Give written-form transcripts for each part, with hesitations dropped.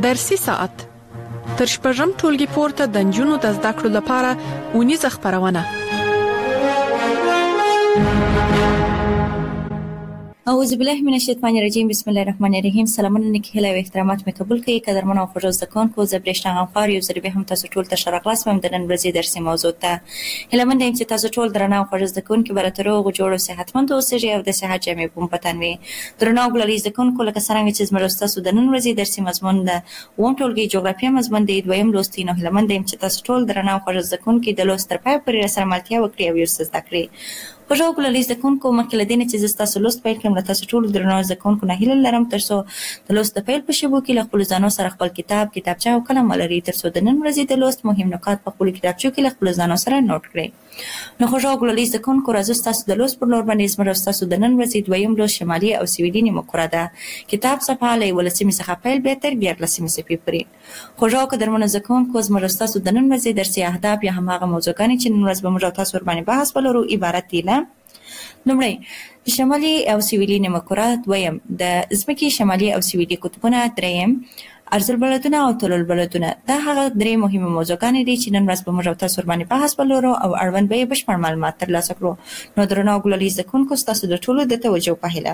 درسي ساعت تر شپږم ټولګي پورته د نجونو د زده کړو لپاره اونیزه خپرونه. اعوذ بالله من الشیطان الرجیم. بسم الله الرحمن الرحیم. سلامونه نکهله او احترامات مې قبول کړئ. قدرمن او خوږ زده کوونکو، زه برېښنا غمخوار یو ځل بیا هم تاسو ټول ته ښه راغلاست وم د نن ورځې درسي موضوع ته. هیله مند یم چې تاسو ټول درنه او خوږ زده کوونکي به راته روغ جوړ او صحتمند اوسئ او د صحت جامې په مو په تن وي. درنه او ګلالي زده کوونکو، لکه څرنګه چې زموږ ستاسو د نن ورځې درسي مضمون د اووم ټولګي جغرافیه مضمون دی، دویم لوست دی. نو هیله مند یم چې تاسو ټول درنه او خوږ زده کوونکي د لوست تر پایه پورې راسره ملتیا وکړئ او یو څه زده کړئ. خوږ او ګلالي زده کوونکو، مخکې له دې نه چې زه ستاسو لوست پیل کړم، له تاسو ټولو درنو زده کوونکو نه هیله لرم تر څو د لوست د پیل په شیبو کې له خپلو ځانو سره خپل کتاب، کتابچه او قلم ولرئ، تر څو د نن ورځې د لوست مهم نکات په خپلو کتابچو کې له خپلو ځانو سره نوټ کړئ. نو خوږ او ګلالي زده کوونکو، راځو ستاسو د لوست پر لور باندې زموږ ستاسو د نن ورځې دویم لوست شمالي او سویلي مفکوره ده. کتاب صفحه له 11 څخه پیل بیا تر 14 صفحې پورې. خوږ او قدرمنو زده کوونکو، زموږ ستاسو د نن ورځې درسي اهداف یا هماغه موضوعګانې چې نن ورځ به موږ او تاسو ورباندې بحث ولرو عبارت دي له: لومړی شمالي او سویلي مفکوره، دویم د ځمکې شمالي او سویلي قطبونه، دریم عرض البلدونه او طول البلدونه. دا هغه درې مهمه موضوعګانې دي چې نن ورځ به موږ او تاسو ورباندې بحث ولرو او اړوند به یې بشپړ معلومات ترلاسه کړو. نو درنو او ګلالي زده کوونکو، ستاسو د ټولو د توجه په هیله.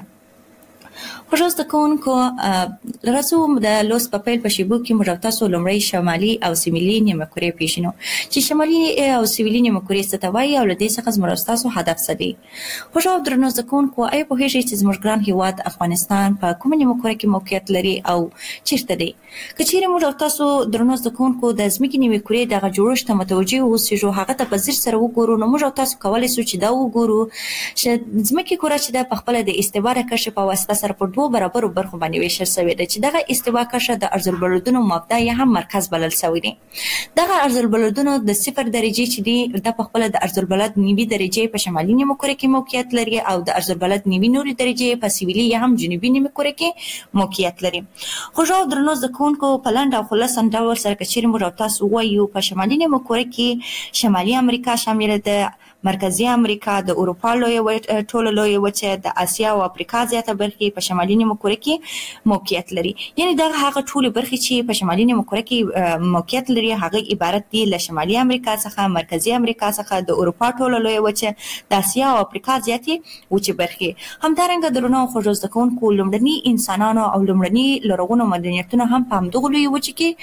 خوږ زده کوونکو، راځو د لوست په پیل په شیبو کې موږ او تاسو لومړی شمالي او سویلي مفکورې پیژنو چې شمالي او سویلي مفکورې څه ته وایي او له دې څخه زموږ او ستاسو هدف څه دی. خوږ او درنو زده کوونکو، آیا پوهېږئ چې زموږ ګران هېواد افغانستان په کومه مفکوره کې موقعیت لري او چیرته دی؟ که چیرې موږ او تاسو درنو زده کوونکو د ځمکې مفکورې دغه جوړښت ته متوجه اوسېږو، هغه ته په ځیر سره وګورو، نو موږ او تاسو کولی شو چې دا وګورو چې ځمکې کره چې ده په خپله د استوا د کرښې په واسطه سره په دوو برابرو برخو باندې ویشل شوې ده چې دغه استوا کرښه د عرض البلدونو مبدا یا هم مرکز بلل شوی دی. دغه عرض البلدونو د 0 درجې چې دی د په خپل د عرض البلد نیوي درجې په شمالي مفکوره کې موقعیت لري او د عرض البلد نیوي نوري درجې په سویلي یا هم جنوبي مفکوره کې موقعیت لري. خوږ او درنو زده کوونکو، په لنډ او خلاصه ډول سره که چیرې موږ او تاسو ووایو، په شمالي مفکوره کې شمالي امریکا شامله ده، مرکزي امریکا، د اروپا ټوله لویه وچه، د اسیا او افریقا زیاته برخې په شمالي مفکوره کې موقعیت لري. یعنې دغه هغه ټولې برخې چې په شمالي مفکوره کې موقعیت لري هغه عبارت دي له شمالي امریکا څخه، مرکزي امریکا څخه، د اروپا ټوله لویه وچه، د اسیا او افریقا زیاتې وچې برخې. همدارنګه درنو او خوږو زده کوونکو، لومړني انسانانو او لومړني لرغونو مدنیتونو هم په همدغو لویو وچې کې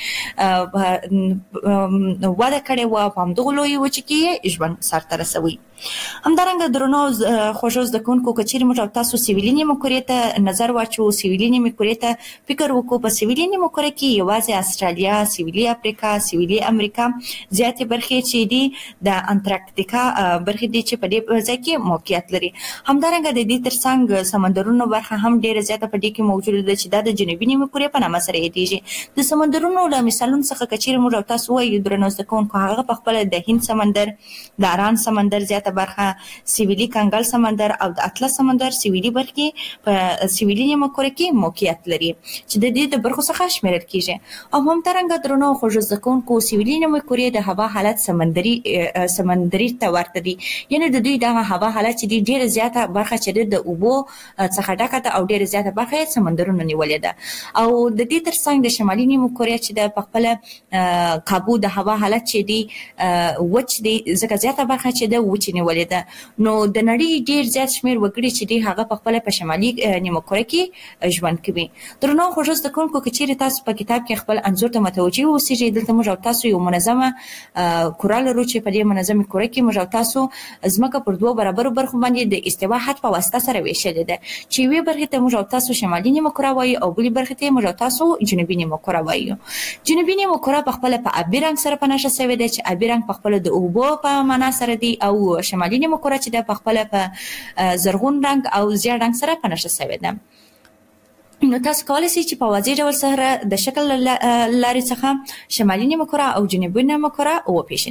وده کړې وه او په همدغو لویو وچې کې ژوند سرته رسوي. همدارنګه درنو خوږو زده کوونکو، که چیرې موږ او تاسو سویلي مفکورې ته نظر واچوو، سویلي مفکورې ته فکر وکړو، په سویلي مفکوره کې یوازې استرالیا، سویلي افریقا، سویلي امریکا زیاتې برخې چې دي د انټارکټیکا برخې دي چې په دې ځای کې موقعیت لري. همدارنګه د دې ترڅنګ سمندرونو برخه هم ډېره زیاته په دې کې موجوده ده چې دا د جنوبي مفکورې په نامه سره یادېږي. د سمندرونو له مثالونو څخه که چیرې موږ او تاسو ووایو درنو زده کوونکو، هغه په خپله د هند سمندر، د اران سمندر زیاته برخه، سویلي کنګل سمندر او د اطلس سمندر سویلي برخې په سویلي مفکوره کې موقعیت لري چې د دې د برخو څخه شمیرل کیږي. او همدارنګه درنو خوږو زده کوونکو، سویلي مفکورې د هوا حالت سمندري ته ورته دي. یعنې د دوی دغه هوا حالت چې دی ډېره زیاته برخه چې د اوبو څخه ډکه ده او ډېره زیاته برخه یې سمندرونو نیولې ده. او د دې ترڅنګ د شمالي مفکورې چې د په خپله کابو د هوا حالت چې دی وچ دی، ځکه زیاته برخه چې د وچې نیولې ده. نو د نړۍ ډېر زیات شمېر وګړي چې دی هغه په خپله په شمالي مفکوره کې ژوند کوي. درنو خوږو زده کوونکو، که چیرې تاسو په کتاب کې خپل انځور ته متوجه اوسېږئ، دلته موږ او تاسو یو منظمه کره لرو چې په دې منظمه کره کې موږ او تاسو ځمکه پر دوه برابرو برخو باندې د استوا خط په واسطه سره ویشلې ده چې یوې برخې ته موږ او تاسو شمالي مفکوره وایو او بلې برخې ته موږ او تاسو جنوبي مفکوره وایو. جنوبي مفکوره په خپله په آبي رنګ سره په نښه شوې ده چې آبي رنګ په خپله د اوبو په معنا سره دی او شمالي مفکوره چې ده په خپله په زرغون رنګ او زیړ رنګ سره په نښه شوې ده. نو تاسو کولی شئ چې په واضح ډول سره د شکل لارې څخه شمالي مفکوره او جنوبي مفکوره وپېژنئ.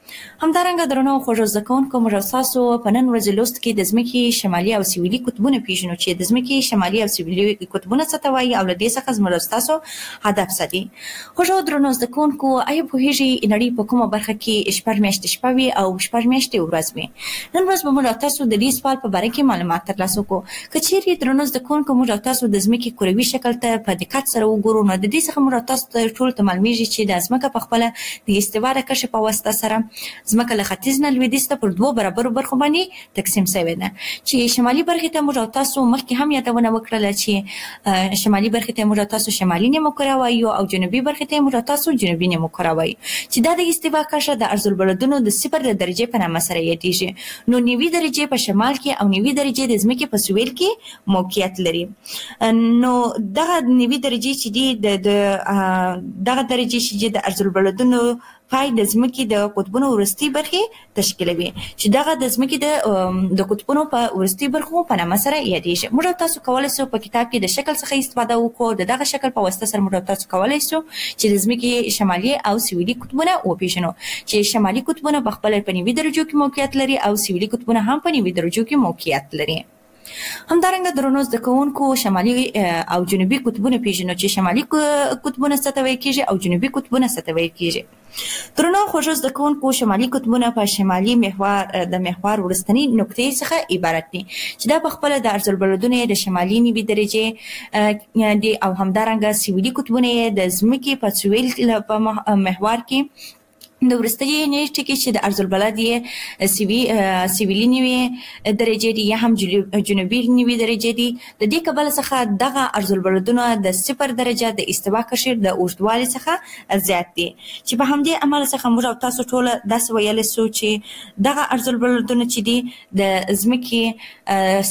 همدارنګه درنو خوږو زده کوونکو موږ تاسو په نن ورځ لوست کې د ځمکې شمالي او سویلي قطبونه پیژنو چې د ځمکې شمالي او سویلي قطبونه څه ته وایي او له دې څخه زموږ تاسو هدف څه دي. خوږو درنو زده کوونکو آیا پوهیږئ نړۍ په کومه برخه کې شپږ میاشتې شپه وي او شپږ میاشتې ورځ وي؟ نن ورځ به موږ تاسو د دې سوال په باره کې معلومات ترلاسه کړو. که چیرې درنو زده کوونکو موږ تاسو د ځمکې کروي شکل ته په دقت سره وګورو نو د دې څخه موږ تاسو ته ټول ته معلومیږي چې د ځمکه په خپله د استوا د کشف په واسطه سره ځمکه له ختیځ نه لویدیځ ته پر دوو برابرو برخو باندې تقسیم شوې ده چې شمالي برخې ته موږ تاسو مخکې هم یادونه وکړله چې شمالي برخې ته موږ تاسو شمالي نیمه کره وایو او جنوبي برخې ته موږ تاسو جنوبي نیمه کره وایو چې دا د استوا کشه د ارض البلدونو د 0 درجې په نامه سره یادېږي. نو 90 درجې په شمال کې او 90 درجې د ځمکې په سویل کې موقعیت لري. نو دغه 90 درجې چې دي دغه درجې چې د ارض البلدونو پای د ځمکې د قطبونو وروستي برخې تشکیلوي چې دغه د ځمکې د قطبونو په وروستي برخو په نامه سره یادېږي. موږ تاسو کولی شو په کتاب کې د شکل څخه استفاده وکړو. د دغه شکل په واسطه سره موږ تاسو کولی شو چې د ځمکې شمالي او سویلي قطبونه وپیژنو چې شمالي قطبونه په خپله په 90 درجو کې موقعیت لري او سویلي قطبونه هم په 90 درجو کې موقعیت لري. همدارنګه درنو زده کوونکو شمالي او جنوبي قطبونه پیژنو چې شمالي قطبونه څه ته ویل کېږي او جنوبي قطبونه څه ته ویل کېږي. درنو خوږو زده کوونکو شمالي قطبونه په شمالي محور وروستنۍ نقطې څخه عبارت دي چې دا په خپله د ارض البلدونو د شمالي 90 درجې دي او همدارنګه سویلي قطبونه د ځمکې په سویل په محور کې د وروستۍ نیټې کې چې د ارض البلد یې سویلي 90 درجې دي یا هم جنوبي 90 درجې دي. د دې کبله څخه دغه ارض البلدونه د 0 درجه د استوا قشر د اوږدوالي څخه زیات دي چې په همدې عمل څخه موږ تاسو ټول داسې ویلی سو چې دغه ارض البلدونه چې دي د ځمکې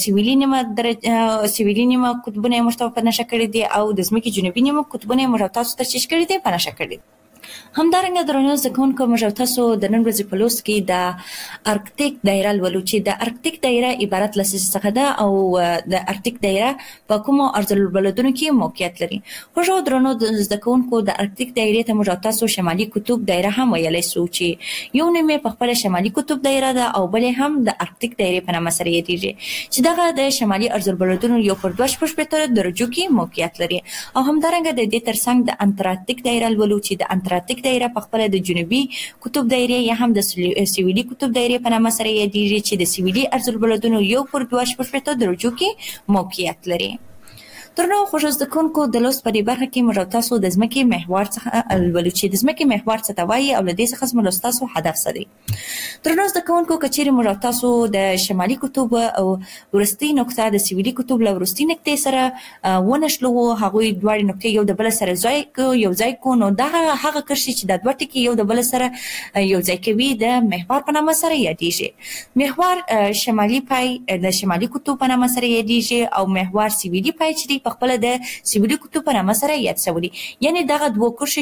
سویلي نیمه قطبونه یې موږ ته په نښه کړي دي او د ځمکې جنوبي نیمه قطبونه یې موږ تاسو ته چیش کړي دي په نښه کړي. همدارنګه درنو زده کوونکو موږ تاسو د نن ورځې په لوست کې د ارکتیک دایره لولو چې د ارکتیک دایره عبارت له څه څخه ده او د ارکتیک دایره په کومو ارض البلدونو کې موقعیت لري. خوږو درنو زده کوونکو د ارکتیک دایرې ته موږ تاسو شمالي قطب دایره هم ویلی سو چې یو نوم یې په خپله شمالي قطب دایره ده او بل هم د ارکتیک دایرې په نامه سره یادېږي چې دغه د شمالي ارض البلدونو یو پر 2.8 درجو کې موقعیت لري. او همدارنګه د دې ترڅنګ د انتارکتیک دایره لولو چې د انتارکتیک دایره په خپله د جنوبي قطب دایرې یا هم د سویلي قطب دایرې په نامه سره یادېږي چې د سویلي ارض البلدونو یو پر 2.8 درجو کې موقعیت لري. درنو خوږو زده کوونکو د لوست په دې برخه کې موږ تاسو د ځمکې محور څخه لولو چې د ځمکې محور څه ته وایي او له دې څخه زموږ تاسو هدف څه دی. درنو زده کوونکو که چیرې موږ تاسو د شمالي قطب او وروستۍ نقطه د سویلي قطب له وروستۍ نقطې سره ونښلوو هغوی دواړې نقطې یو د بل سره یو ځای کړو نو دغه هغه کرښې چې دا دوه ټکي یو د بل سره یو ځای کوي د محور په نامه سره یادېږي. محور شمالي پای د شمالي قطب په نامه سره یادېږي او محور سویلي پای چې په خپل د سویلي قطب په نامه سره یاد شوی دي. یعنی دغه دوه کرښې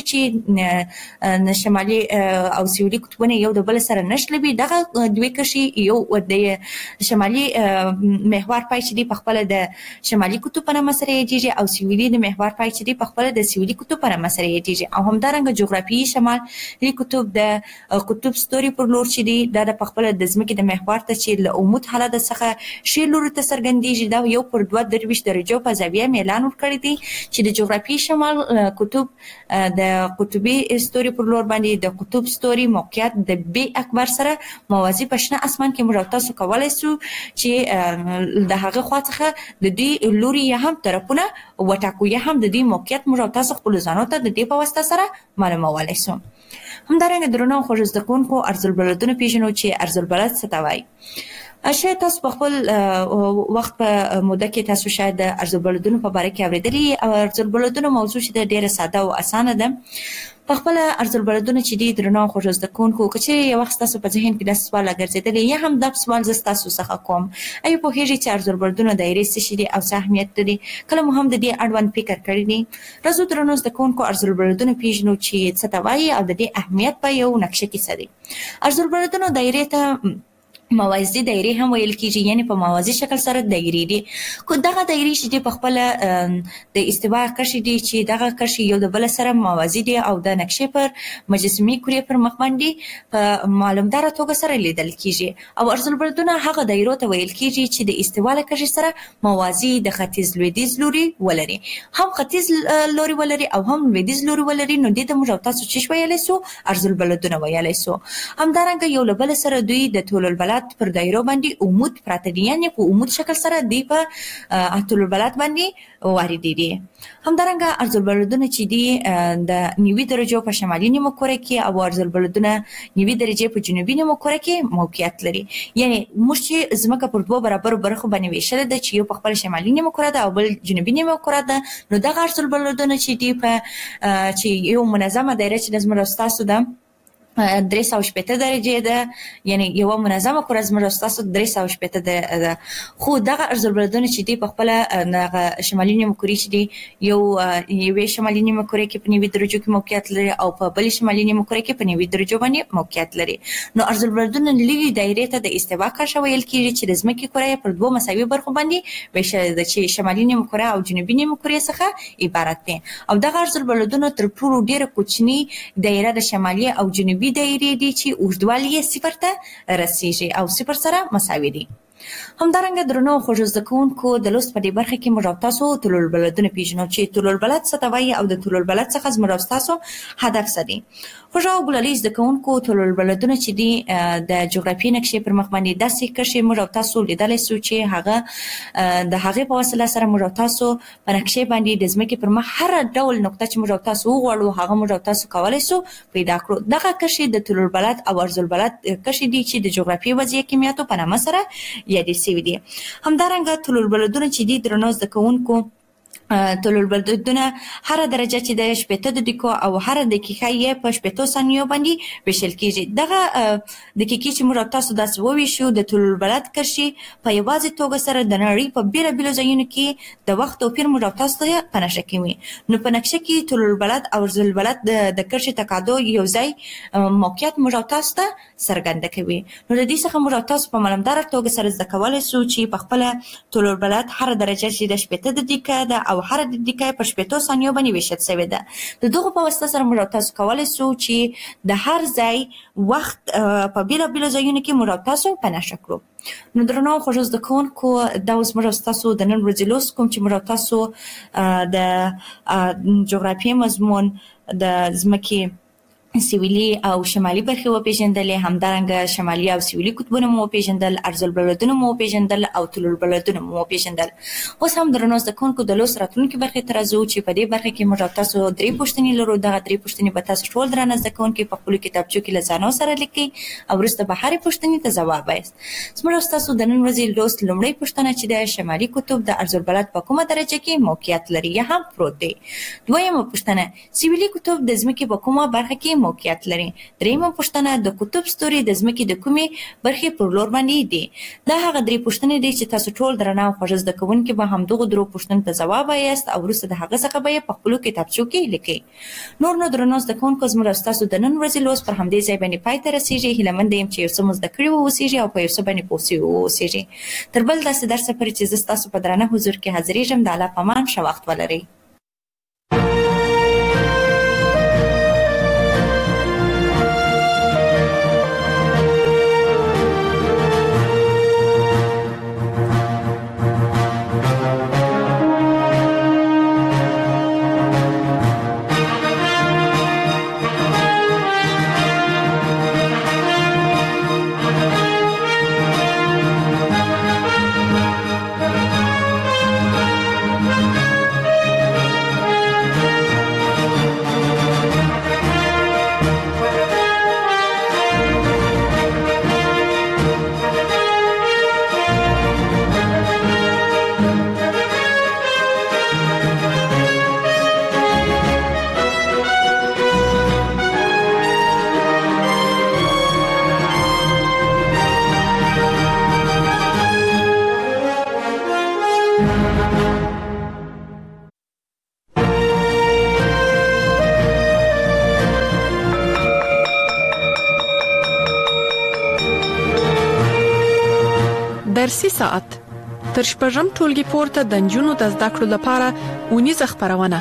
چې شمالي او سویلي قطبونه یو د بل سره نښلوي دغه دوه کرښې یو د شمالي محور پای چې دی په خپل د شمالي قطب په نامه سره یادېږي او سویلي د محور پای چې دی په خپل د سویلي قطب په نامه سره یادېږي. او همدارنګه جغرافیایي شمالي قطب د قطب ستوري پر لور چې دی دا د خپل د ځمکې د محور ته چې له عمود حالت څخه ښي لوري ته څرګندېږي دا یو پر 2 درجو په زاویه اعلان ورکړی دی چې د جغرافیایي شمال قطب د قطبي ستوري پر لور باندې د قطب ستوري موقعیت د بي اکبر سره موازي په شنه اسمان کې موږ تاسو کولی شو چې د هغه خوا څخه د دې لوري یا هم طرفونه وټاکو یا هم د دې موقعیت موږ تاسو خپلو ځانو ته د دې په واسطه سره معلومولی شو. همدارنګه درنو خوږو زده کوونکو ارض البلدونه پیژنو چې ارض البلد څه ته وایي. شاید تاسو په خپل وخت په موده کې تاسو شاید د ارض البلدونو په باره کې اورېدلي او ارض البلدونو موضوع چې ډېره ساده او اسانه ده. په خپل ارض البلدونه چې دي درنو خوږو زده کوونکو که چیرې یو وخت تاسو په ذهن کې داسې سوال راګرځېدلی یا هم دا سوال زه ستاسو څخه کوم ایا پوهېږئ چې ارض البلدونه دایرې څه شي دي او څه اهمیت لري؟ کله مو هم د دې اړوند فکر کړی دی؟ راځو درنو زده کوونکو ارض البلدونه پیژنو چې څه ته وایي او د دې اهمیت په یو نقشه کې څه دی. ارض البلدونو دایرې ته موازي دایرې هم ویل کیږي، یعنی په موازي شکل سره دایرې دي. کو دغه دایرې چې په خپل د استوا کرښې دي چې دغه کرښې یو د بل سره موازي دي او د نقشې پر مجسمي کورې پر مخ باندې په معلومدار توګه سره لیدل کیږي. او عرض البلدونه هغه دایرو ته ویل کیږي چې د استوا له کرښې سره موازي د ختیځ لویدیځ لوري ولري، هم ختیځ لوري ولري او هم لویدیځ لوري ولري. نو دې ته موږ تاسو چې ویلای سو عرض البلدونه ویلای سو. همدارنګه یو له بل سره دوی د طول البلد پر دایرو باندې عمود پراته دي، یعنی په عمود شکل سره دی په طول البلد باندې وارد دي. همدارنګه عرض البلدونه چې دي د 90 درجو په شمالي نیمه کره کې او عرض البلدونه 90 درجې په جنوبي نیمه کره کې موقعیت لري. یعنی موږ چې زمکه پر دوه برابر برخو باندې ویشل ده چې یو په خپل شمالي نیمه کره ده او بل جنوبي نیمه کره ده. نو دغه عرض البلدونه چې دي په چې یو منظمه دایره چې د زموږ استاسو ده 380 درجې ده، یعنی یو منظمه کره زموږ استاسو 380 ده. خو دغه عرض البلدونه چې دی په خپل دغه شمالي نیمه کره چې دی یو شمالي نیمه کره کې په 90 درجو کې موقعیت لري او په بل شمالي نیمه کره کې په 90 درجو باندې موقعیت لري. نو عرض البلدونه لوی دایره ته د استوا کرښه ویل کیږي چې د ځمکې کره پر دوه مساوي برخو باندې ویشل ده چې شمالي نیمه کره او جنوبي نیمه کره څخه عبارت دي. او دغه عرض البلدونه تر ټولو ډیره کوچنی دایره د شمالي او جنوبي دایرې دي چې اوږدوالی یې 0 ته رسیږي او 0 سره مساوي دي. همدارنګه درنو خوږ زده کوونکو د لوست په دې برخه کې موږ تاسو طول البلدونه پیژنو چې طول البلد څه ته وایي او د طول البلد څخه زموږ تاسو هدف څه دی. خوږ او ګلالي زده کوونکو طول البلدونه چې دي د جغرافیې نقشې پر مخ باندې داسې کرښې موږ تاسو لیدلی سو چې هغه د هغې په وسیله سره موږ تاسو په نقشې باندې د ځمکې پر مخ هر ډول نقطه چې موږ تاسو وغواړو هغه موږ تاسو کولی سو پیدا کړو. دغه کرښې د طول البلد او عرض البلد کرښې دي چې د جغرافیې وضعیه کمیاتو په نامه سره یادې شوي دي. همدارنګه طول البلدونه چې دي درنو زده کوونکو طول البلدونه هر درجه چې د 80 دقیقو او هر دقیقه یې په 80 ثانیو باندې ویشل کیږي. دغه دقیقې چې موږ تاسو داسې وویشو د طول البلد کرښې په یوازې توګه سره د نړۍ په بیلابیلو ځایونو کې د وخت توپیر موږ تاسو ته په نقشه کوي. نو په نقشه کې طول البلد او عرض البلد د کرښې تقاطع یو ځای موقعیت موږ تاسو ته څرګنده کوي. نو د دې څخه موږ تاسو په معلومدار توګه سره زده کولای سو چې په خپل طول البلد هر درجه چې د 80 دقیقه ده او هر دقیقه په 80 ثانیو باندې ویشل شوی ده. د دغه په واسطه سره موږ تاسو کولای سو چې د هر ځای وخت په بیلابیلو ځایونو کې موږ تاسو په نښه کړو. نو درنو خوږ زده کوونکو دا اوس موږ تاسو د نن ورځې لوست کوم چې موږ تاسو د جغرافیې مضمون د ځمکې سویلي او شمالي برخې وپیژندلې، همدارنګه شمالي او سویلي قطبونه مو وپیژندل، عرض البلدونه مو وپیژندل او طول البلدونه مو وپیژندل. اوس هم درنو زده کوونکو د لوست راتلونکي برخې ته راځو چې په دې برخه کې موږ تاسو 3 پوښتنې لرو. دغه 3 پوښتنې به تاسو ټول درنه زده کوونکي په خپلو کتابچو کې له ځانو سره لیکئ او وروسته به هرې پوښتنې ته ځواب وایاست. زموږ تاسو د نن ورځې لوست لومړی پوښتنه چې د شمالي قطب د عرض البلد په کومه درجه کې موقعیت لري یا هم پروت دی. دویمه پوښتنه سویلي قطب د ځمکې په کومه برخه کې موقعیت لري. دریمه پوښتنه د قطب ستوري د ځمکې د کومې برخې پر لور باندې دي. دا هغه 3 پوښتنې دي چې تاسو ټول درنه او خوږ زده کوونکي به همدغه 3 پوښتنو ته ځواب وایاست او وروسته د هغه څخه به یې په خپلو کتابچو کې لیکئ. نور نو درنو زده کوونکو زموږ تاسو د نن ورځې لوست پر همدې ځای باندې پای ته رسیږي. هیله مند یم چې یو څه مو زده کړي واوسیږي او په یو څه باندې پوه سوي واوسیږي. تر بل داسې درسه پورې چې زه ستاسو په درانه حضور کې حاضرېږم د الله په امان ښه وخت ولرئ. درسي ساعت تر شپږم ټولګي پورته د نجونو د زده کړو لپاره اونیزه خپرونه.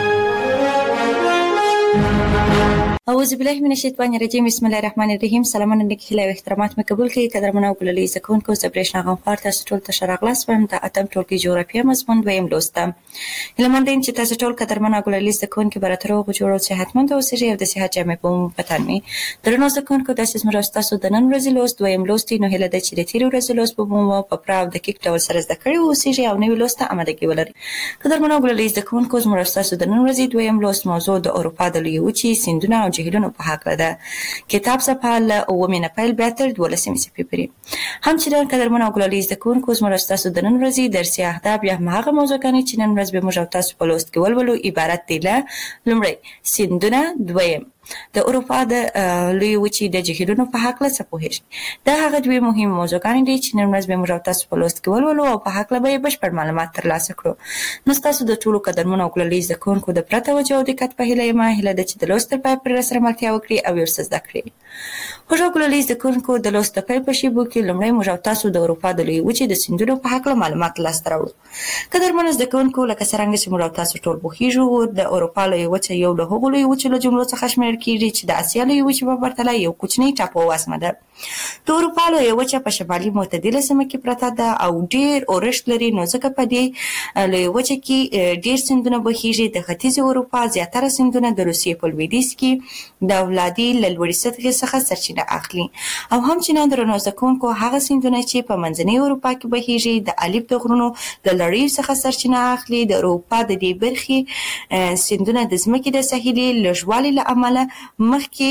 اعوذ بالله من الشیطان الرجیم. بسم الله الرحمن الرحیم. سلامونه نیکی و احترامات مې قبول کړئ. قدرمنو ګلالي زکونکو زبرېښنا غنخوار تاسو ټول ته ښه راغلاست وایم. د اتم ټولګي جغرافیه مضمون دویم لوست ده. هیله مند یم چې تاسو ټول قدرمنو ګلالي زکونکو به تر هغو جوړ او صحتمند اوسئ او د صحت جامې په مو په تن وي. درنو زکونکو داسې زموږ تاسو د نن ورځې لوست دویم لوست نو هیله ده چې د تېرې ورځې لوست به مو په پوره او دقیق ډول سره زده کړي اوسئ او نوي لوست ته آمادګي ولرئ. قدرمنو ګلالي زکونکو زموږ تاسو د نن ورځې دویم لوست موضوع د اروپا د لویې وچې سیندونه او جهیلونو په هکله ده. کتاب صفحه له 9 نه پیل بیا تر 12 صفحې پورې. همچنان قدرمنو ګلالي زکونکو زموږ تاسو د نن ورځې درسي اهداف یا هغه موضوعګانې چې نن ورځ به موږ تاسو په لوست کې ولولو عبارت دي له لومړی سیندونه، دویم د اروپا د لویې وچې د جهیلونو په هکله څه پوهیږئ. دا هغه دوی مهم موضوعګانې دي چې نن ورځ به موږ تاسو په لوست کې ولولو او په هکله به بشپړ معلومات ترلاسه کړو. نو تاسو د ټولو قدرمنو ګلالي زکونکو د پوره توجه او دقت په هیله یم هیله ده چې د لوست تر پای پورې راسره ملتیا وکړئ او یو څه زده کړئ. خوږو ګلالي زکونکو د لوست د پیل په شیبو کې لومړی موږ تاسو د اروپا د لویې وچې د سیندونو په هکله معلومات لاسته راوړو. قدرمنو زکونکو لکه څرنګه چې موږ تاسو ټول پوهیږو د اروپا لویې وچه یو له هغو لویې وچو له جملو څخه شمیرل کیږي چې د اسیا لویې وچې په پرتله یو کوچنی ټاپو واسمه ده. د اروپا لویې وچه په شمالي معتدله سیمه کې پرته ده او ډیر اورښت لري نو ځکه په دې لویې وچه کې ډیر سیندونه بهیږي. د ختیځې اروپا زیاتره سیندونه د روسیې په لویدیځ کې د ولادي له لوړې سطحې څخه سرچینه اخلي او همچنان درنو زکونکو هغه سیندونه چې په منځنۍ اروپا کې بهیږي د الپ د غرونو له لړیو څخه سرچینه اخلي. د اروپا د دې برخې سیندونه د ځمکې د ساحلي لږوالي له امله مخکې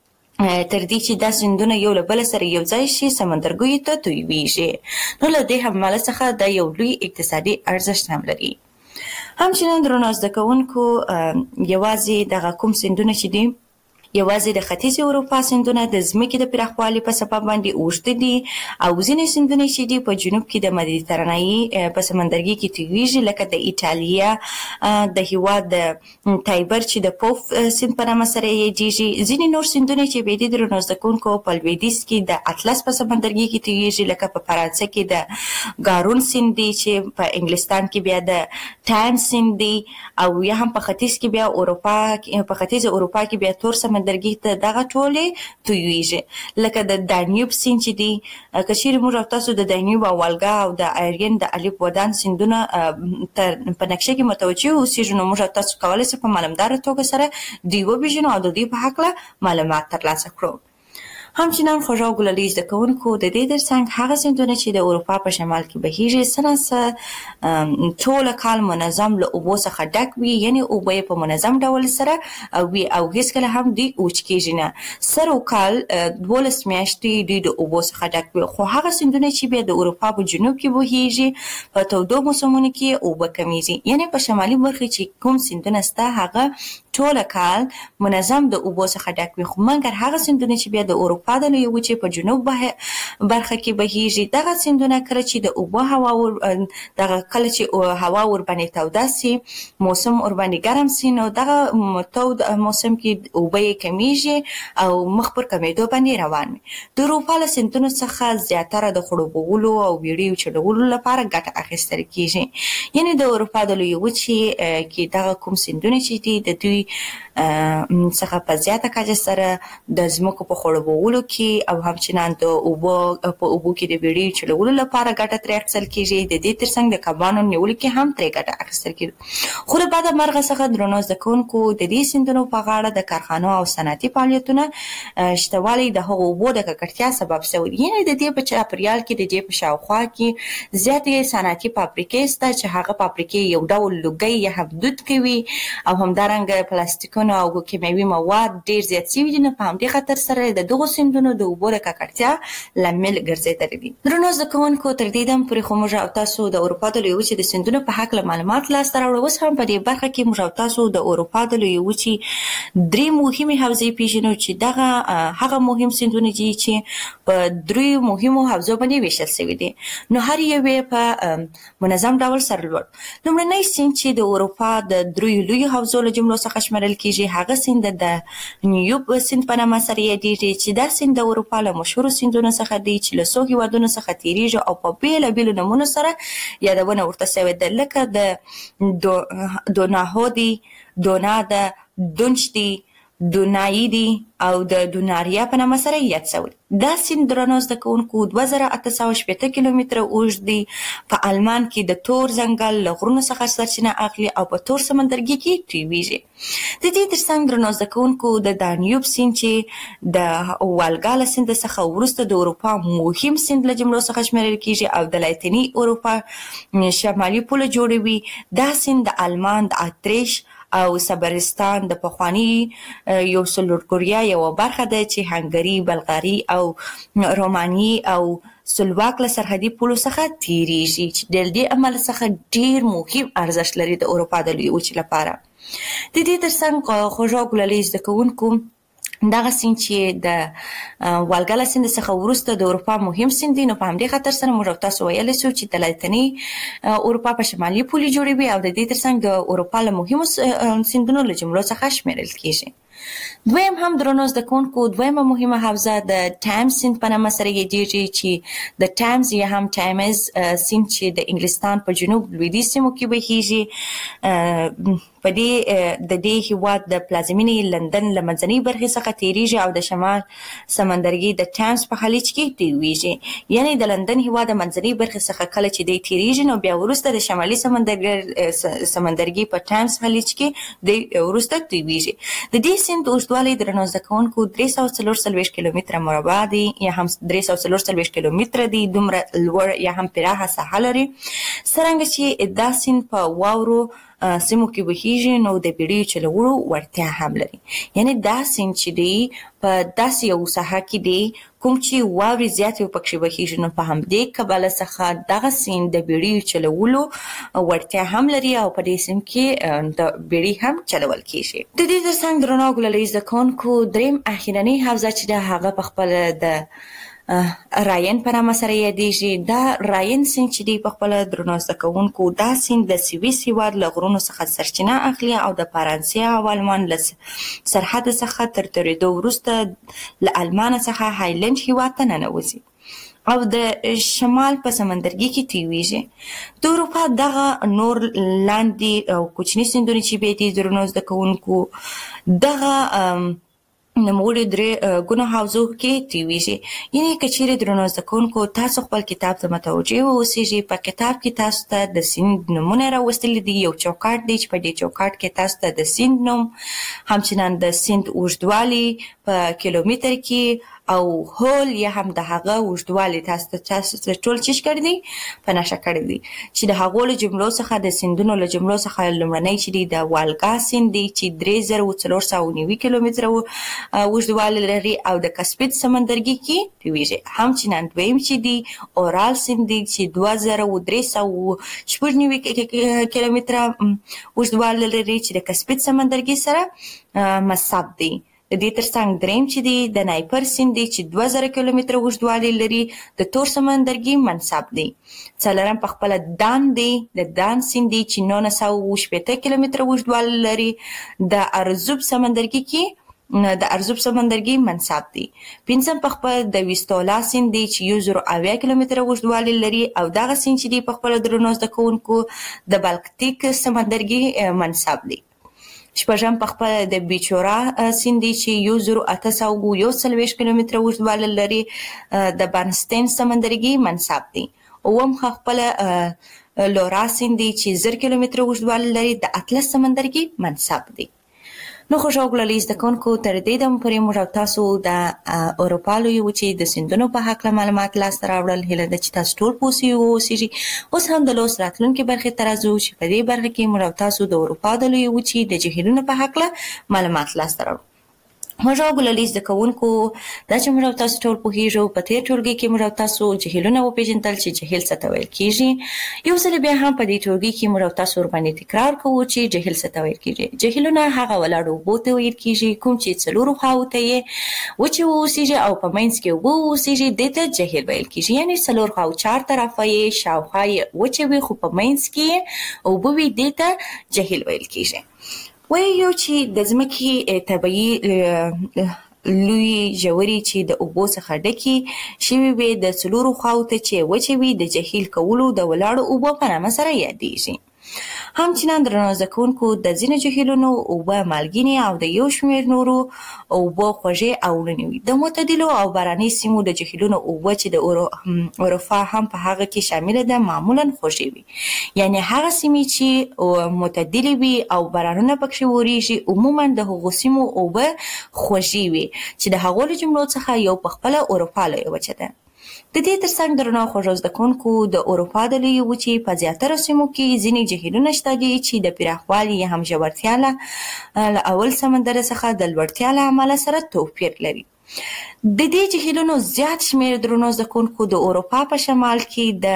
تر دې چې دا سیندونه یو له بل سره یو ځای شي سمندرګیو ته تویېږي. نو له دې حواله څخه دا یو لوی اقتصادي ارزښت هم لري. همچنان درنو زده کوونکو یوازې دغه کوم سیندونه چې دي یوازې د ختیځې اروپا سیندونه د ځمکې د پراخوالي په سبب باندې اوږده دي او ځینې سیندونه چې دي په جنوب کې د مدیترانه‌ایي په سمندرګي کې تویېږي لکه د ایټالیا د هېواد د تایبر چې د پوف سیند په نامه سره یادېږي. ځینې نور سیندونه چې بیا دي درنو زده کوونکو په لویدیځ کې د اطلس په سمندرګي کې تویېږي لکه په فرانسه کې د ګارون سیند دی چې په انګلستان کې بیا د ټایم سیند دی او یا هم په ختیځ کې بیا په ختیځه اروپا کې بیا تور سمندرګي ته دغه ټولې تویېږي لکه د دانیوب سیند چې دی. که چیرې موږ تاسو د دانیوب او والګا او د آیرین د الپ ودان سیندونه په نقشه کې متوجه اوسېږو نو موږ تاسو کولی شئ په معلومداره توګه سره دوی وپېژنو او د دوی په هکله معلومات ترلاسه کړو. همچنان خوږو ګلالي زده کوونکو د دې ترڅنګ هغه سیندونه چې د اروپا په شمال کې بهیږي څه ناڅه ټوله کال منظم له اوبو څخه ډک وي یعنې اوبه یې په منظم ډول سره وي او هېڅکله هم دوی وچ کېږي نه. سر و کال 12 میاشتې دوی د اوبو څخه ډک وي خو هغه سیندونه چې بیا د اروپا په جنوب کې بهیږي په تودو موسمونو کې اوبه کمیږي یعنې په شمالي برخه چې کوم سیندونه شته هغه ټوله کال منظم د اوبو څخه ډک وي خو مګر هغه سیندونه چې بیا د اروپا د لویې وچې په جنوب برخه کې بهیږي دغه سیندونه کله چې د اوبو هوا کله چې هوا ورباندې توده سي موسم ورباندې ګرم سي نو دغه تود موسم کې اوبه یې کمیږي او مخ پر کمیدو باندې روان وي. د اروپا له سیندونو څخه زیاتره د خړوبولو او ویډیو چلولو لپاره ګټه اخیستل کیږي یعنې د اروپا د لویې وچې کې دغه کوم سیندونه چې دي د دوی څخه په زیاته کچه سره د ځمکو په خړوبولو کې او همچنان د اوبو کې د ویډیو چلولو لپاره ګټه ترې اخیستل کیږي. د دې ترڅنګ د کبانو نیولو کې هم ترې ګټه اخیستل کیږي. خو له بده مرغه څخه درنو زده کوونکو د دې سیندونو په غاړه د کارخانو او صنعتي فعالیتونه شتوالی د هغو اوبو د ککړتیا سبب شوی یعنې د دې په چاپیریال کې د دې په شاوخوا کې زیاتې صنعتي فابریکې شته چې هغه فابریکې یو ډول لوګی یا هم دود کوي او همدارنګه پلاستیکونه او کیمیاوي مواد ډیر زیات شوي دي نو په همدې خاطر سره د دغو سیندونو د اوبو د ککړتیا لامل ګرځېدلی دي. درنو زده کوونکو تر دې دم پورې خو موږ او تاسو د اروپا د لویې وچې د سیندونو په هکله معلومات لاسته راوړو. اوس هم په دې برخه کې موږ او تاسو د اروپا د لویې وچې درې مهمې حوزې پېژنو چې دغه هغه مهم سیندونه دي چې په دریو مهمو حوزو باندې ویشل شوي دي نو هر یو یې په منظم ډول سره لوړ. لومړنی سیند چې د اروپا د دریو لویو حوزو له جملو څخه شمیرل کیږي هغه سیند د نیوب سیند په نامه سره یادېږي چې دا ویکټوریا سیند د اروپا له مشهورو سیندونو څخه دی چې له څو هیوادونو څخه تیریږي او په بیلابیلو نومونو سره یادونه ورته شوې ده، لکه د دوناهو دی، دونا ده، دونچ دی، دونایی دی او د دوناریا په نامه سره یاد شوی. دا سیند درنو زده کوونکو 2880 کیلومتره اوږد دی. په آلمان کې د تور ځنګل له غرونو څخه سرچینه اخلي او په تور سمندرګي کې تویږي. د دې ترڅنګ درنو زده کوونکو د دانیوب سیند چې د والګا له سیند څخه وروسته د اروپا مهم سیند له جملو څخه شمیرل کیږي او د لاتینی اروپا شمالي پوله جوړوي. دا سیند د آلمان د اتریش او صبرستان د پخوانی یو سلورکوریا یو برخه ده چې هنګری، بلغاري او روماني او سلواک له سرحدي پولو څخه تیریږي چې د دې عمل څخه ډیر مهم ارزښت لري د اروپا د لوی وچې لپاره. د دې ترڅنګ خوږو ګلالي زده کوونکو دغه سیند چې د والګا له سیند څخه وروسته د اروپا مهم سیند دی، نو په همدې خاطر سره موږ تاسو ویلی شو چې د لاتینی اروپا په شمالي پولې جوړوي او د دې ترڅنګ د اروپا له مهمو سیندونو له جملو څخه شمیرل کیږي. دویم هم درنو زده کوونکو دویمه مهمه حوزه د ټایمز سیند په نامه سره یادیږي چې د ټایمز یا هم ټایمز سیند چې د انګلستان په جنوب لویدیځ سیمو کې بهیږي. په دې د دې هیواد د پلازمینې لندن له منځنۍ برخې څخه تیریږي او د شمال سمندرګي د ټایمز په خلیج کې تویږي. یعنی د لندن هیواد د منځنۍ برخې څخه کله چې دی تیریږي نو بیا وروسته د شمالي سمندرګي په ټایمز خلیج کې دی وروسته تویږي. د دې سیند اوږدوالی درنو زده کوونکو 340 کیلومتره مربع دی یا هم 340 کیلومتره دی. دومره لوړ یا هم پراخه ساحه لري. څرنګه چې دا سیند په واورو سیمو کې بهیږي نو د بیړیو چلولو وړتیا هم لري. یعنی دا سیند چې دی په داسې یو ساحه کې دی کوم چې واورې زیاتې پکښې بهیږي، نو په همدې کبله څخه دغه سیند د بیړیو چلولو وړتیا هم لري او په دې سیند کې د بیړۍ هم چلول کیږي. د دې ترڅنګ درنو ګلالي زده کوونکو دریم اخرنۍ حوزه چې ده هغه په خپله د راین په نامه سره یادیږي. دا راین سیند چې دی په خپله درنو زده کوونکو دا سیند د سویس هیواد له غرونو څخه سرچینه اخلي او د فرانسې او آلمان له سرحد څخه تر تېرېدو وروسته له آلمان څخه هایلند هیواد ته ننوځي او د شمال په سمندرګي کې تویږي. د اروپا دغه نور لاندې او کوچني سیندونه چې بیا دي درنو زده کوونکو دغه نوموړي درې ګونه حوزو کې تویږي. یعنې که چیرې درنو زده کوونکو تاسو خپل کتاب ته متوجه واوسیږئ، په کتاب کې تاسو ته د سیند نومونه راوستلي دي. یو چوکاټ دی چې په دې چوکاټ کې تاسو ته د سیند نوم، همچنان د سیند اوږدوالی په کیلومتر کې او هول یا هم د هغه اوږدوالی تاسو ته ټول چیش کړی دی په نښه کړی دی چې د هغو له جملو څخه د سیندونو له جملو څخه لومړنی چې دی د والګا سیند دی چې 3490 کیلومتره اوږدوالی لري او د کسپید سمندرګي کې تویږي. همچنان دویم چې دی اورال سیند دی چې 2396 کیلومتره اوږدوالی لري چې د کسپید سمندرګي سره مصب دی. د دې ترڅنګ دریم چې دی د نایپر سیند دی چې 2000 کیلومتره اوږدوالی لري د تور سمندرګي منصب دی. څلورم په خپله دان دی. د دان سیند دی چې 980 کیلومتره اوږدوالی لري د ارزوب سمندرګي منصب دی. پنځم په خپل د ویستولا سیند دی چې 1080 کیلومتره اوږدوالی لري او دغه سیند چې دی په خپله درنو زده کوونکو د بالکتیک سمندرګي منصب دی. شپږم په خپله د بیچورا سیند دی چې 1841 کیلومتره اوږدوالی لري د بارنستین سمندرګي منصب دی. اووم خپله لورا سیند دی چې 1000 کیلومتره اوږدوالی لري د اطلس سمندرګي منصب دی. نو خوږو ګلالي زده کوونکو تر دې دمه پورې موږ او تاسو د اروپا لویې وچې د سیندونو په هکله معلومات لاسته راوړل. هیله ده چې تاسو ټول پوه واوسیږئ. اوس هم د لوست راتلونکې برخې ته راځو چې په دې برخه کې موږ او تاسو د اروپا د لویې وچې د جهیلونو په هکله معلومات لاسته راوړو. خوږو ګلالي زده کوونکو دا چې موږ او تاسو ټول پوهیږو په تېر ټولګي کې موږ او تاسو جهیلونه وپېژندل چې جهیل څه ته ویل کیږي. یو ځل بیا هم په دې ټولګي کې موږ او تاسو ورباندې تکرار کوو چې جهیل څه ته ویل کیږي. جهیلونه هغه ولاړو اوبو ته ویل کیږي کوم چې څلورو خواوو ته یې وچې واوسیږي او په منځ کې اوبه واوسیږي، دې ته جهیل ویل کیږي. یعنې څلور خواو چار طرفه یې شاوخوا یې وچې وي خو په منځ کې یې اوبه وي، دې ته جهیل ویل کیږي. وایو چې د ځمکې طبیعي لوی ژورې چې د اوبو څخه ډکې شوي وي د څلورو خواو ته چې وچې وي د جهیل کولو د ولاړو اوبو په نامه سره یادیږي. همچنان درنو زده کوونکو د ځینو جهیلونو اوبه مالګینې او د یو شمېر نورو اوبه خوږې او وړینې وي. د معتدلو او باراني سیمو د جهیلونو اوبه چې د اروپا هم په هغه کې شامله ده معمولا خوږې وي. یعنی هغه سیمې چې معتدلې وي او بارانونه پکې وریږي عموما د هغو سیمو اوبه خوږې وي چې د هغو له جملو څخه یو په خپله اروپا لویه وچه ده. د دې ترڅنګ درنو خوږو زده کوونکو د اروپا د لویې وچې په زیاتره سیمو کې ځینې جهیلونه شته دي چې د پراخوالي یا هم ژورتیا له اول سمندر څخه د لوړتیا له امله سره توپیر لري. د دې جهیلونو زیات شمېر درنو زده کوونکو د اروپا په شمال کې د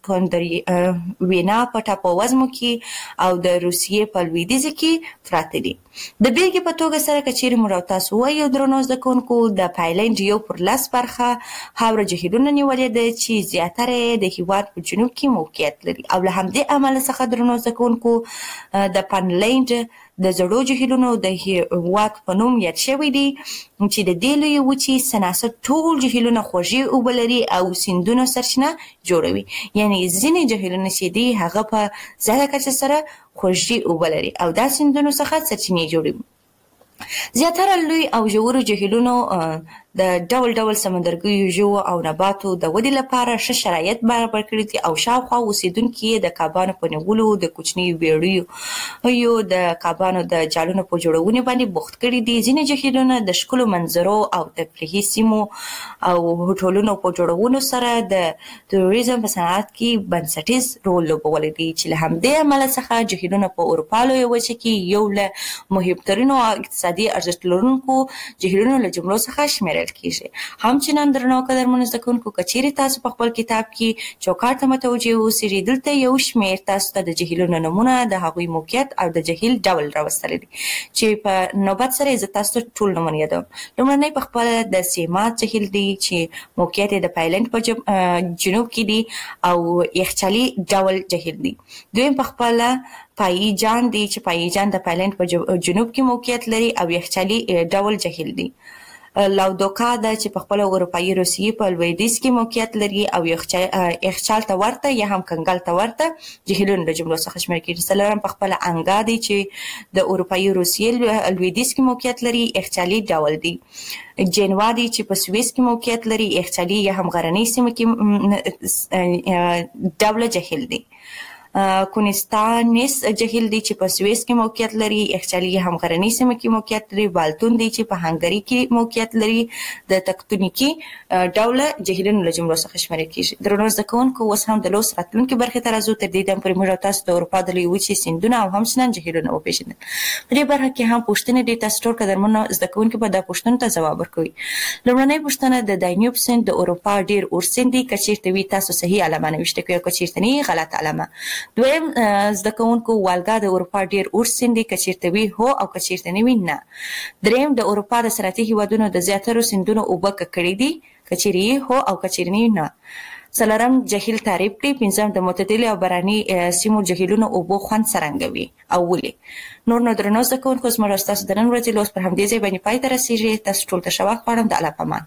اسکندرینا په ټاپووزمو کې او د روسیې په لویدیځ کې پراته دي. د بیلګې په توګه سره که چیرې موږ تاسو وایو درنو زده کوونکو د پایلنډ یو پر 10 برخه هاوره جهیلونه نیولې ده چې زیاتره یې د هېواد په جنوب کې موقعیت لري او له همدې امله څخه درنو زده کوونکو د فنلنډ د زړو جهیلونو د هېواد په نوم یاد شوی دی چې د دې لویې وچې سناسر ټول جهیلونه خوږې اوبه لري او سیندونو سرچینه جوړوي. یعنی ځینې جهیلونه چې دي هغه په زیاته کچه سره خوږې اوبه لري او دا سیندونو څخه سرچینې جوړوي. زیاتره لوی او ژورو جهیلونو د ډول ډول سمندرګیو ژوو او نباتو د ودې لپاره ښه شرایط برابر کړي دي او شاوخوا اوسیدونکي یې د کبانو په نیولو د کوچنیو بیړیو د کبانو د جالونو په جوړونې باندې بوخت کړي دي. ځینې جهیلونه د ښکلو منظرو او تفریحي سیمو او هوټلونو په جوړولو سره د توریزم په صنعت کې بنسټیز رول لوبولی دی چې له همدې امله څخه جهیلونه په اروپا لویه وچه کې یو له مهمترینو اقتصادي ارزښت لرونکو جهیلونو له جملو څخه شمیرل کیږي. همچنان درنو قدرمنو زده کوونکو که چیرې تاسو په خپل کتاب کې چوکاټ ته متوجه اوسئ دلته یو شمېر تاسو ته د جهیلونو نومونه د هغوی موقعیت او د جهیل ډول راوستلی دی چې په نوبت سره زه تاسو ته ټول نومونه یادوم. لومړنی په خپله د سیمات جهیل دی چې موقعیت یې د پایلنډ په جنوب کې دی او یخچالي ډول جهیل دی. دویم په خپله پاییجان دی چې پاییجان د پایلنډ په جنوب کې موقعیت لري او یخچالي ډول جهیل دی. لاودوکا ده چې په خپله اروپایي روسیې په لویدیځ کې موقعیت لري او یخچال ته ورته یا هم کنګل ته ورته جهیلونو له جملو څخه شمیرل کېږي. څلورم په خپله انګا دی چې د اروپایي روسیې لویدیځ کې موقعیت لري یخچالي ډول دی. جنوا دی چې په سویس کې موقعیت لري یخچالي یا هم غرنۍ سیمه کې ډوله جهیل دی. کونستانس جهیل دی چې په سویس کې موقعیت لري یخچالي هم غرنۍ سیمه کې موقعیت لري. بالتون دی چې په هنګري کې موقعیت لري د تکتونیکي ډوله جهیلونو له جملو څخه شمیرل کېږي. درنو زده کوونکو اوس هم د لوست راتلونکي برخې ته راځو. تر دې دم پورې موږ تاسو د اروپا د لویې وچې سیندونه او همچنان جهیلونه وپېژندل. په دې برخه کې هم پوښتنې دي تاسو ټول قدرمنو زده کوونکي به دا پوښتنو ته ځواب ورکوي. لومړنۍ پوښتنه د دانیوب سیند د اروپا ډېر اور سیند دی. که چیرته وي تاسو صحیح علامه نوشته کړئ او که چیرته نه غلط علامه. دویم زده کوونکو والګا د اروپا ډېر اور سیند دی. که چیرته وي هو او که چیرته نه وي نه. دریم د اروپا د صنعتي هېوادونو د زیاترو سیندونو اوبه ککړې دي. که چیرې هو او که چیرې نه وي نه. څلورم جهیل تعریف کړئ. پنځم د معتدلې او باراني سیمو جهیلونو اوبو خوند څرنګه وي او ولې. نور نو درنو زده کوونکو زموږ ستاسو د نن ورځې لوست پر همدې ځای باندې پای ته رسېږي. تاسو ټول ته ښه وخت غواړم. د الله په امان.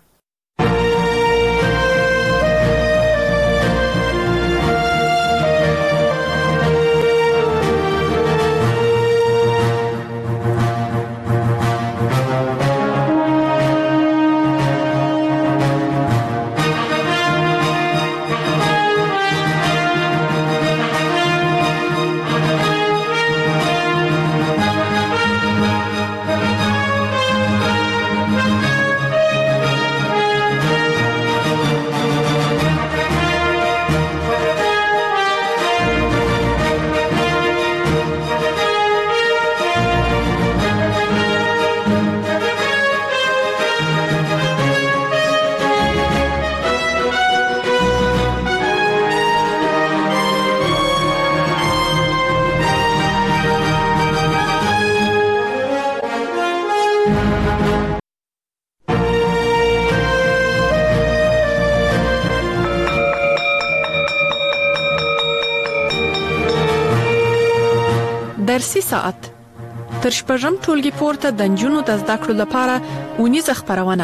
درسي ساعت تر شپږم ټولګي پورته د نجونو د زده کړو لپاره اونیزه خپرونه.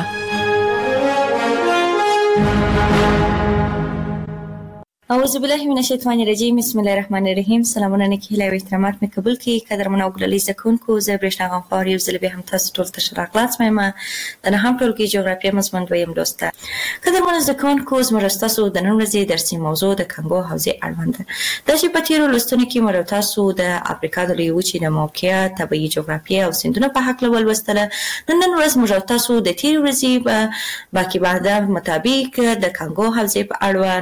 اعوذ بالله من الشیطان الرجیم. بسم الله الرحمن الرحیم. سلامونه نیکی و احترامات می قبول کی قدرمن او ګلالي زکونکو زه برېښنا غنخوار یو ځل به هم تاسو ټول ته ښه راغلاست مې د نهم ټولګي جغرافیه مضمون دویم لوسته. قدرمن زکونکو زموږ تاسو د نن ورځې درسي موضوع د کانګو حوزې اړوند ده. د چې په تیرو لوستونو کې مو تاسو د افریقا د لویې وچې د موقعیت، طبیعي جغرافیه او سیندونو په هکله ولوستله. نن ورځ موږ تاسو د تیرو ورځې باقي بعد مطابق د کانګو حوزې په اړه